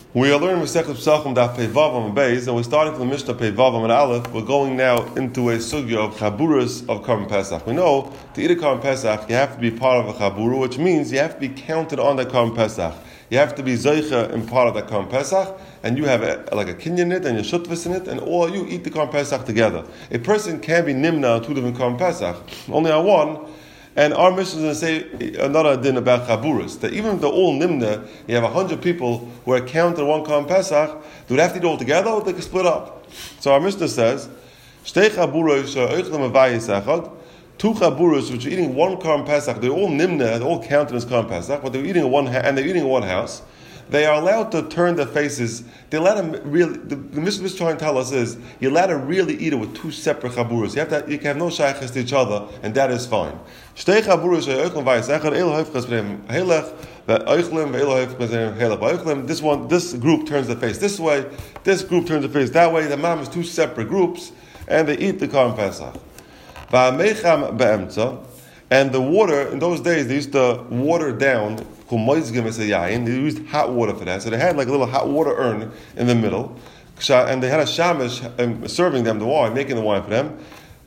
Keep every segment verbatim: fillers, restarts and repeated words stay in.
We are learning Masechet Pesachim Daf Pei Vav and Beis, and we're starting from the Mishnah Pei Vav and Aleph. We're going now into a sugya of chaburas of Korban Pesach. We know to eat a Korban Pesach, you have to be part of a chabura, which means you have to be counted on that Korban Pesach. You have to be zeicha in part of that Korban Pesach, and you have a, like a kinyan in it and your shutvis in it, and all you eat the Korban Pesach together. A person can be nimna on two different Korban Pesach, only on one. And our mission is to say another din about chaburas, that even if they're all nimna, you have a hundred people who are counted one Korban Pesach, do they have to eat all together or they can split up? So our Mishnah says, Shtei chaburos oichlem avayis echad, two chaburas which are eating one Korban Pesach, they're all nimna, they're all counted as Korban Pesach, but they're eating in one ha- and they're eating in one house. They are allowed to turn their faces. They're allowed to really. The, the Mishnah is trying to tell us is you're allowed to really eat it with two separate chaburas. You have to. You can have no shaykhs to each other, and that is fine. Shtei chaburas she'oichlem vayisechad elo hoifches b'nei helech ve'oichlem ve'elo hoifches b'nei helech ve'oichlem. This one, this group turns their face this way. This group turns their face that way. The mam is two separate groups, and they eat the Korban Pesach. Va'ameicham be'emtza, and the water in those days they used to water down. They used hot water for that. So they had like a little hot water urn in the middle. And they had a shamish serving them the wine, making the wine for them.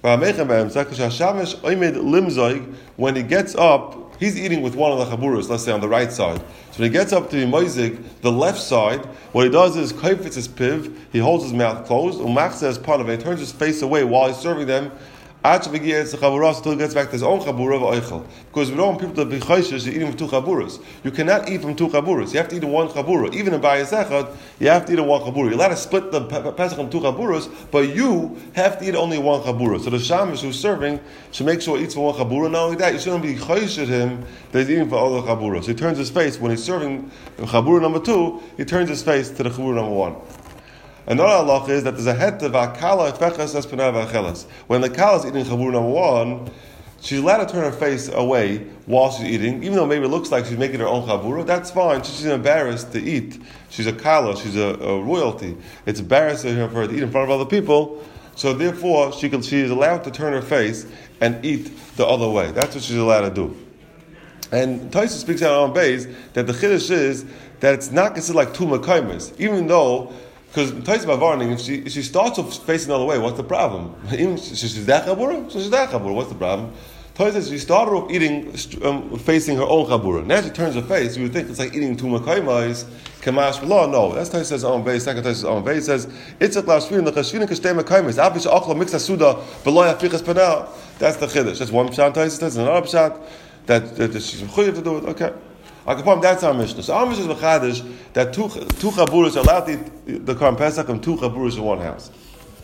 When he gets up, he's eating with one of the chaburas, let's say on the right side. So when he gets up to the moizig, the left side, what he does is kaifetz his piv, he holds his mouth closed, umachzeh as part of it, he turns his face away while he's serving them, until he gets back to his own chabura of oichel. Because we don't want people to be chayshish eating from two chaburas. You cannot eat from two chaburas. You have to eat in one chabura. Even in bayis echad, you have to eat in one chabura. You're allowed to split the pesach in two chaburas, but you have to eat only one chabura. So the shamish who's serving should make sure he eats from one chabura. Not only that, you shouldn't be chayshish him that he's eating for other chaburas. So he turns his face, when he's serving chabura number two, he turns his face to the chabura number one. Another halach is that there's a het of akala efeches es pnei v'acheles. When the kala is eating chabur number one, she's allowed to turn her face away while she's eating, even though maybe it looks like she's making her own chabura. That's fine. She's embarrassed to eat. She's a kala. She's a, a royalty. It's embarrassing for her to eat in front of other people. So therefore, she can, she is allowed to turn her face and eat the other way. That's what she's allowed to do. And Taisa speaks out on base that the chiddush is that it's not considered like two makaimas, even though. Because Tais Bavarning, if she if she starts off facing the other way, what's the problem? Even she's that chabura, she's that chabura. What's the problem? Tais says she started off eating um, facing her own chabura. Now she turns her face. You would think it's like eating two makaymais. Kamash v'lo. No, that's Tais says on base. Second Tais says on base says it's a klashvin the chashvin kashtei makaymais. Avish achla mix asuda v'lo yafichas panel. That's the chiddush. That's one pshat. Tais says another pshat that that she's mechuyev to do it. Okay. That's our Mishnah. So our Mishnah is mechadish that two two chaburas are allowed to eat the Korban Pesach and two chaburas in one house.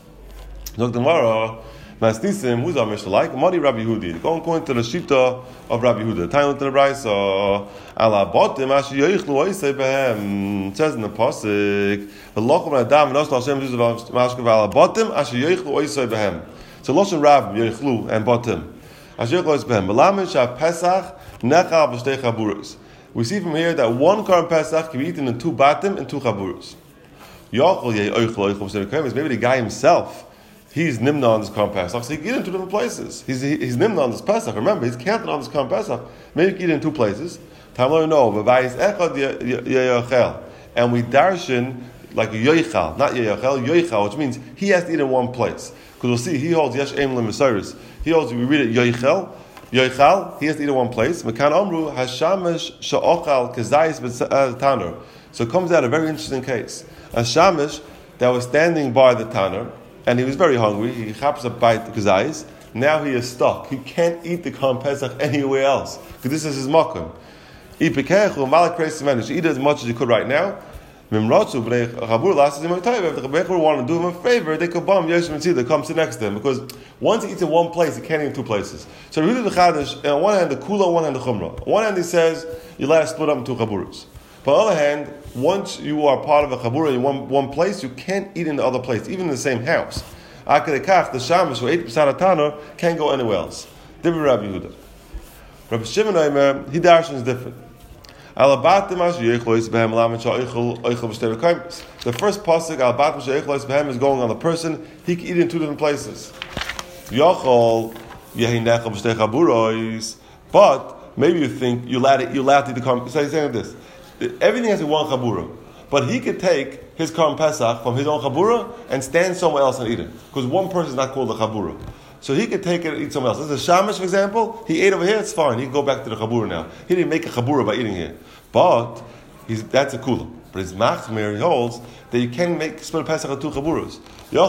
So tomorrow, Masnisim, who's our Mishnah like? Madi Rabbi Yehudi. Go according to the Shita of Rabbi Yehuda. Time to the Brayso. Ala botim asher yoichlu oisei behem. It says in the pasuk, "V'lochem adam v'nos l'Hashem zuz v'mashkev ala botim asher yoichlu oisei behem." So Loshen Rav yoichlu and botim asher yoichlu oisei behem. V'lamed shah Pesach nechal b'shtei chaburas. We see from here that one Korban Pesach can be eaten in two batim and two chaburas. Maybe the guy himself, he's nimna on this Korban Pesach, so he can eat in two different places. He's he's nimna on this Pesach. Remember, he's counted on this Korban Pesach. Maybe he can eat in two places. And we darshan like a yoichal, not yoichal, yoichal, which means he has to eat in one place. Because we'll see, he holds yesh eim l'mesaris. He holds, we read it yoichal. Yoichal, he has to eat in one place. Mekan Amru, Hashamish Sha'ochal Kezayis Tanner. So it comes out a very interesting case. A Shamish that was standing by the Tanner, and he was very hungry. He chaps a bite the Kezayis. Now he is stuck. He can't eat the Korban Pesach anywhere else because this is his makom. Eat Pekechu, Malik Kreis Semenish. Eat as much as you could right now. Mimratzu b'nei chabur lasses him a tayv. If the chabur want to do him a favor, they could bum Yeshua and Tzidah come sit next to him because once he eats in one place, he can't eat in two places. So Rehuda the Chadash, on one hand the kula, on one hand the chumrah. On one hand he says you let us split up in two chaburas. But on the other hand, once you are part of a chabura in one one place, you can't eat in the other place, even in the same house. Akadekach the shamish who ate beside Tana can't go anywhere else. Different Rabbi Yehuda. Rabbi Shimon Omer, he darshan is different. The first pasuk is going on the person. He can eat in two different places. But maybe you think you allowed it. You allowed to eat the korban. So he's saying this: everything has a one chabura, but he could take his Korban Pesach from his own Chabura and stand somewhere else and eat it. Because one person is not called the Chabura. So he could take it and eat somewhere else. This is a Shamash, for example. He ate over here, it's fine. He can go back to the Chabura now. He didn't make a Chabura by eating here. But he's, that's a Kula. But his Machmir, he holds that you can make split Pesach of two Chaburas.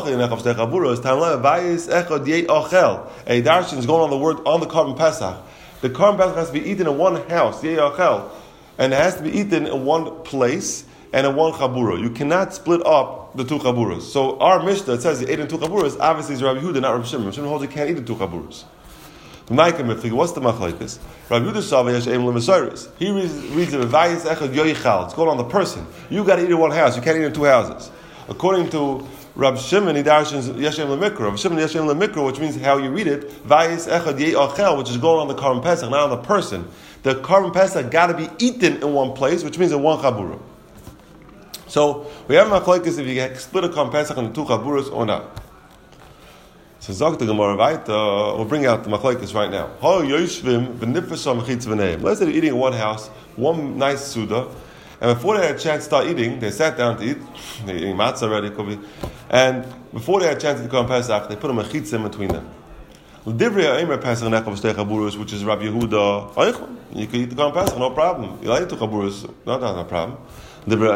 A darshan is going on the word on the Korban Pesach. The Korban Pesach has to be eaten in one house, and it has to be eaten in one place and in one Chabura. You cannot split up the two Chaburas. So our Mishnah, it says you ate in two Chaburas, obviously it's Rabbi Yehuda, not Rabbi Shimon. Rabbi Shimon holds you can't eat in two Chaburas. What's the machlekes? Rabbi Yehuda Sava Yesh Eim L'Mesayris. He reads, reads the Vayis Echad Yoichal. It's going on the person. You got to eat in one house. You can't eat in two houses. According to Rabbi Shimon, he darshans Yesh Eim L'Mikra. Rabbi Shimon Yesh Eim L'Mikra, which means how you read it. Vayis Echad Yoichal, which is going on the Korban Pesach, not on the person. The Korban Pesach got to be eaten in one place, which means in one Chabura. So we have machlekes if you can split a Korban Pesach into two Chaburas or not. So Zok the Gemara weiter, we'll bring out the machlekes right now. Let's say they're eating in one house, one nice suda, and before they had a chance to start eating, they sat down to eat. They're eating matzah already, could be. And before they had a chance to become Pesach, they put a mechitza in between them. Which is Rabbi Yehuda. You can eat the Korban Pesach, no problem. You like two chaburas, no, no, no problem. But if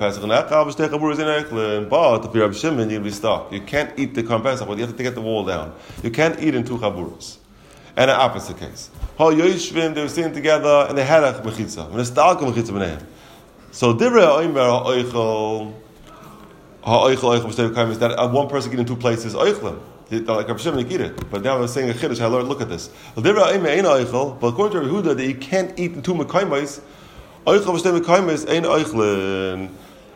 you're Rabbi Shimon, you're going to be stuck. You can't eat the Korban Pesach, but you have to get the wall down. You can't eat in two chaburas. And an opposite case. They were sitting together and they had a mechitza. So Divrei Omer Oichel Oichel Oichel is that one person eating in two places Oichel. Like Rabbi Shimon, you can eat it. But now we're saying a chiddush. I learned. Look at this. But according to Rabbi Yehuda, that you can't eat in two mekaymes. Oichel v'shtei mekaymes ein oichlin.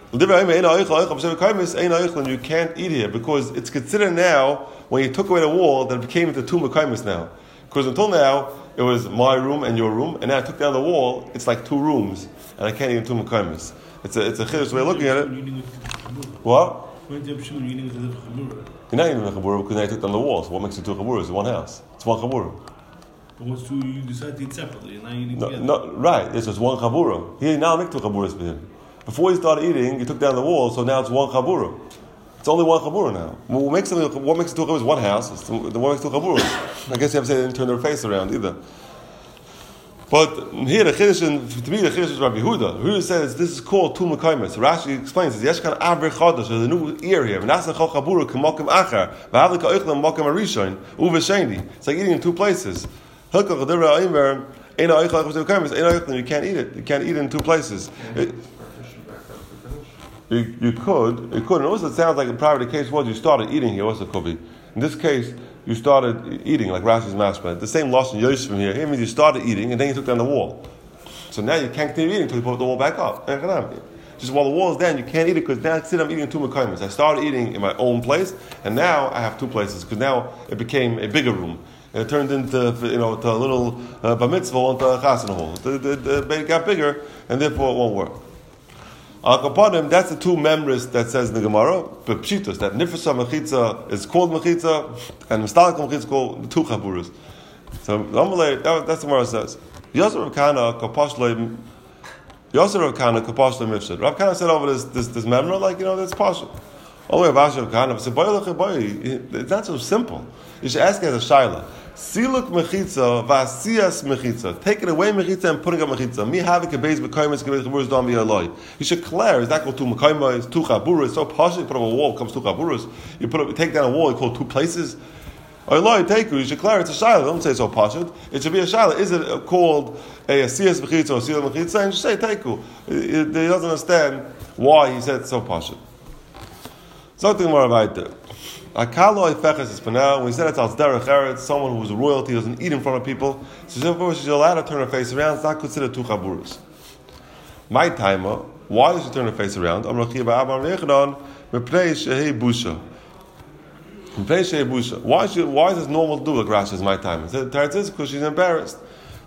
You can't eat here because it's considered now when you took away the wall that it became into two mekaymes now. Because until now it was my room and your room, and now I took down the wall. It's like two rooms, and I can't eat in two mekaymes. It's a it's a chiddush way of looking at it. What? You're not eating a chabura because now you took down the walls. So what makes it two chaburas? It's one house. It's one chabura. But once two, you decide to eat separately, and now you eat no, together. No, right. It's just one chabura. He now make two chaburas for him. Before he started eating, he took down the wall, so now it's one chabura. It's only one chabura now. What makes it, what makes it two chaburas? One house. It's the one makes two chaburas. I guess you have to say they didn't turn their face around either. But here the chiddush, to me the chiddush is Rabbi Yehuda. Yehuda says this is called two mekaymes. Rashi explains this. Yeshkan aver chadash. There's a new ear here. V'nasan chol chabura k'mokim achar. V'havli ka'oichlem mokim arishoin. Uvesheni. It's like eating in two places. Hilkach adivra aimer. Ein ha'oichlem chos mekaymes. Ein ha'oichlem. You can't eat it. You can't eat it in two places. It, you, you could. You could. And also it sounds like in probably the case was you started eating here. Also could be. In this case, you started eating, like Rashi's mashma. The same loss in Yosef from here. Here means you started eating and then you took down the wall. So now you can't continue eating until you put the wall back up. Just while the wall is down, you can't eat it because now I'm eating two mekaymes. I started eating in my own place, and now I have two places because now it became a bigger room. It turned into, you know, to a little uh, bar mitzvah into a chasana hall. The, the, the, it got bigger, and therefore it won't work. Al Kapanim, that's the two members that says in the Gemara, but Pshitos, that Nifasa Mechitza is called Mechitza, and Mistalak Mechitza is called two Chaburas. So, that, that's the Gemara says. Yosef Rav Kana, Kapashlo, Yosef Rav Kana, Kapashlo Mifshad. Rav Kana said over this, this, this member, like, you know, that's Pasha. Only Rav Rav Kana said, it's not so simple. You should ask it as a Shaila. Siluk mechitza, vasiyas mechitza. Taking away mechitza and putting up mechitza. Mi havik a base mekaymes gebez chaburas dam v'yaloi. You should declare, is that called two mekaymes, two chaburas? So partially you put up a wall, comes two chaburas. You put up, take down a wall, you call two places. Oiloi teiku, you should declare it's a shaila. Don't say it's so pashut. It should be a shaila. Is it called a siyas mechitza or siyas mechitza? And just say teiku. He doesn't understand why he said it's so pashut. Something more about it. Akalo ifeches is for now. When he said it's al derech eretz, someone who's a royalty doesn't eat in front of people. So therefore, she's allowed to turn her face around. It's not considered two chaburas. My timer. Why does she turn her face around? Am rachia ba'avam rechanon mepnei shehei busha. Mepnei shehei busha. Why is why is this normal to do like Rashi is my timer? The teretz is because she's embarrassed.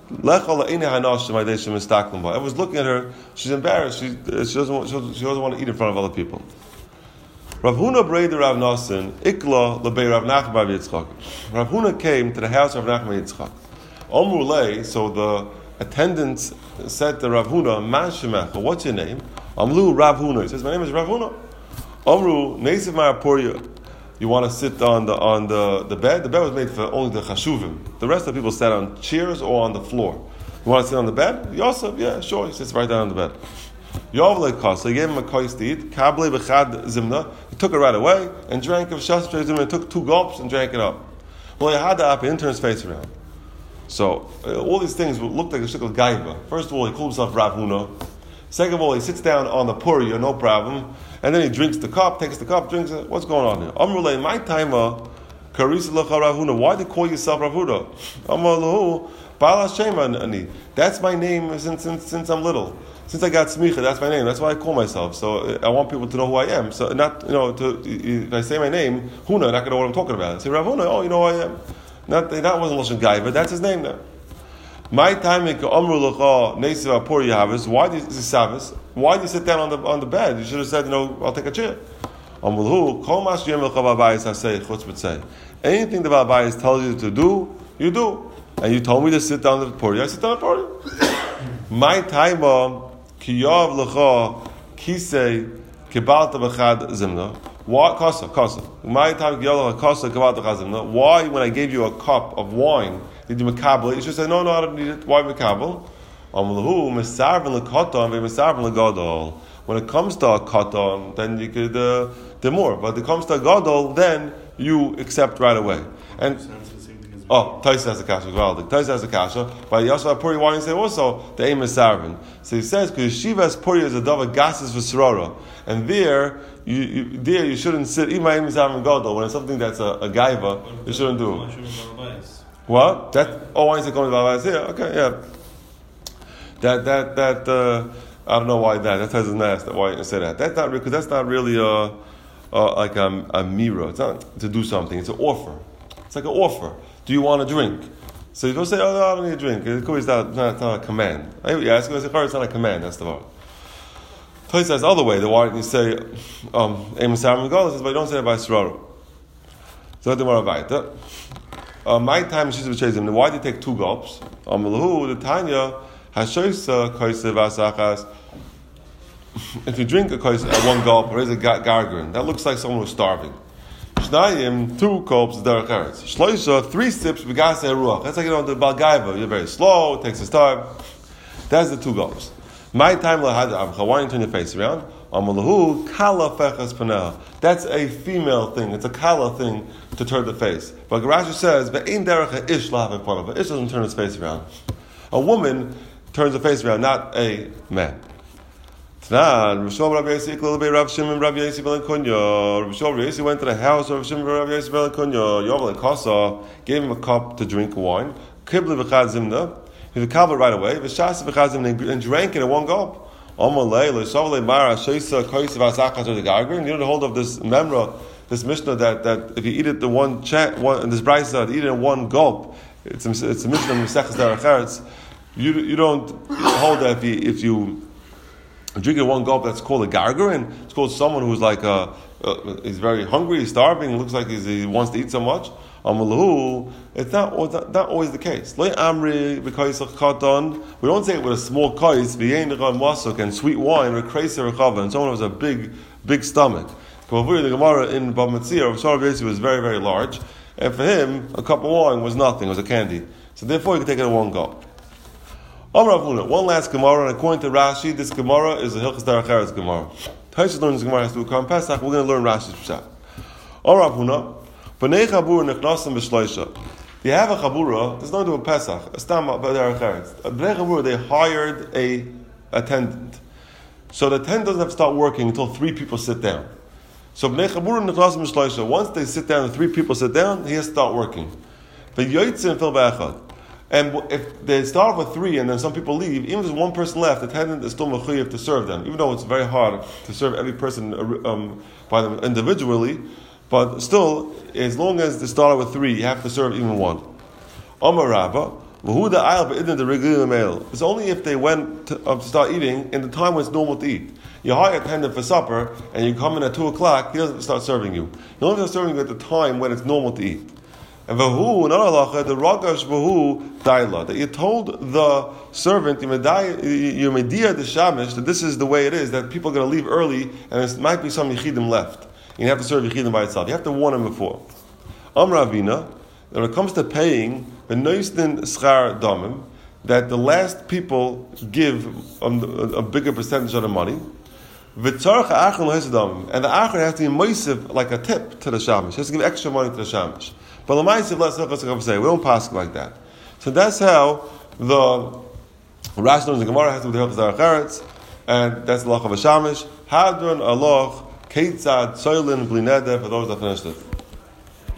Everyone's looking at her. She's embarrassed. She, she doesn't want, she doesn't want to eat in front of other people. Rav Huna Breder Rav Nasan, Ikla Lebei Rav Nachman Bar Yitzchak. Rav Huna came to the house of Rav Nachman Yitzchak. Omru Lei, so the attendants said to Rav Huna, Man Shemecha, what's your name? Amlu Rav Huna. He says, my name is Rav Huna. Amru Neisiv Ma'aporia. You want to sit on the on the, the bed? The bed was made for only the chashuvim. The rest of the people sat on chairs or on the floor. You want to sit on the bed? Yosef, yeah, sure. He sits right down on the bed. Yov le'kas. So he gave him a kais to eat. Kable b'chad zimna. He took it right away and drank of shas zimna. He took two gulps and drank it up. Well, he had the app. He didn't turn his face around. So uh, all these things looked like a shikl gaiva. First of all, he called himself Rav Huna. Second of all, he sits down on the puria, no problem, and then he drinks the cup, takes the cup, drinks it. What's going on here? Amrulay, my timer, karisa lecha Rav Huna. Why do you call yourself Rav Huna? Amrullahu, Bala Shema ani. That's my name since since since I'm little. Since I got smicha, that's my name. That's why I call myself. So I want people to know who I am. So not you know, to, if I say my name, Huna, they're not gonna know what I'm talking about. I say Rav Huna, oh, you know who I am. Not that wasn't Lashon Gai, but that's his name now. My time in Amru Lacha Neisiv Apur Yahavis. Why did this Sabbath? Why did you sit down on the on the bed? You should have said, you know, I'll take a chair. Amru Kol Mas Yem Lecha Babayis Hasei Chutz B'Tzei. Anything the Babayis tells you to do, you do. And you told me to sit down on the Puri. I sit down on the Puri. My time Kiyav Lecha Kisei Kibalta B'Chad Zimna. Why kasa kasa? My time Kiyav Lecha Kasa Kibalta B'Chad Zimna. Why, when I gave you a cup of wine, did you makabel? You should say, no, no, I don't need it. Why makabel? When it comes to a katan, then you could uh, do more. But when it comes to a gadol, then you accept right away. And oh, Taisa has a kasha. Taisa has a kasha. By Yashua Puri, why do you say also the aim is sarvin? So he says because Shivas Puri is a dava gases v'srora, and there you, you there you shouldn't sit. Even aim is sarvin gadol when it's something that's a, a gaiva, you shouldn't do. What? That? Oh, why is it going to Babayis? Yeah, okay, yeah. That that that uh, I don't know why that. That doesn't ask why you say that. That's not because that's not really a, a like a, a mirror. It's not to do something. It's an offer. It's like an offer. Do you want a drink? So you don't say, oh, no, I don't need a drink. It's not, not, not a command. Yeah, it's not a command. That's the word. So he says the other way. The why didn't you say um Amos Aaron Golas? Says, but you don't say it by Sraro. So the more about that. Uh, my time she's chasing. Why do you take two gulps? Amalahu the Tanya hashoisa koisev asachas. If you drink a koisev at one gulp, or is a gargarin, that looks like someone who's starving. Shnayim two gulps derech eretz. Shloisha three sips begas ruach. That's like you know the balgaiva. You're very slow. It takes its time. That's the two gulps. My time lahad avcha. Why don't you turn your face around? Amalahu kala fechas panel. That's a female thing. It's a kala thing to turn the face. But Rashi says, "Ve'ein derech ish lahavin panav." Ish doesn't turn his face around. A woman turns her face around, not a man. Tanan Rishon Rabbi Yossi Ikla Rabbi Rav Shimon Rabbi Yossi ben Kunya. Rishon Rabbi Yossi went to the house of Shimon Rabbi Yossi ben Kunya. Yovel Kasa gave him a cup to drink wine. Kibli v'chad zimna. He was kabel right away. V'shas v'chad zimna and drank it in one gulp. You know the hold of this memra, this mishnah that, that if you eat it the one chat, one and this brisa, eat it in one gulp. It's a, it's a mishnah Mesechus Derech Eretz. You you don't hold that if you if you drink it in one gulp. That's called a gargarin. It's called someone who's like a, uh, he's very hungry, he's starving, looks like he's, he wants to eat so much. It's not, not, not always the case. We don't say it with a small kais, and sweet wine, and someone who has a big, big stomach. The Gemara in Bava Metzia, Rav Yossi was very, very large, and for him, a cup of wine was nothing, it was a candy. So therefore, you can take it in one gulp. One last Gemara, and according to Rashi, this Gemara is a Hilchos Derech Eretz Gemara. Taisus learns Gemara has to come Pesach. We're going to learn Rashi's Pshat. Rav Huna. B'nei chabura nechnasim b'shloisha. They have a chabura. There's nothing to do with Pesach. A stam b'derech eretz. B'nei chabura they hired a attendant. So the attendant doesn't have to start working until three people sit down. So b'nei chabura nechnasim b'shloisha. Once they sit down and three people sit down, he has to start working. V'yoytzin fil b'echad. And if they start with three and then some people leave, even if there's one person left, the attendant is still mechuyev to serve them. Even though it's very hard to serve every person um, by them individually. But still, as long as they started with three, you have to serve even one. Amar Rabba, it's only if they went to, uh, to start eating in the time when it's normal to eat. You hire a attendant for supper, and you come in at two o'clock, he doesn't start serving you. He only starts serving you at the time when it's normal to eat. And vahu, another halacha, the ragash vahu daila, that you told the servant, you media the shamish, that this is the way it is, that people are going to leave early, and there might be some yichidim left. You have to serve yichidim by itself. You have to warn them before. Amar Avina, when it comes to paying, the noistin schar damim, that the last people give um, a, a bigger percentage of the money. V'tzarcha achron l'hesadam, and the achron has to be moisiv like a tip to the shamish. He has to give extra money to the shamish. But the moisiv, let's let's say we don't pass like that. So that's how the Rashi in the Gemara has to do with the Hilchos Acharetz, and that's the law of a shamish. Hadron aloch keitzad soilin bli neder, for those that finished it.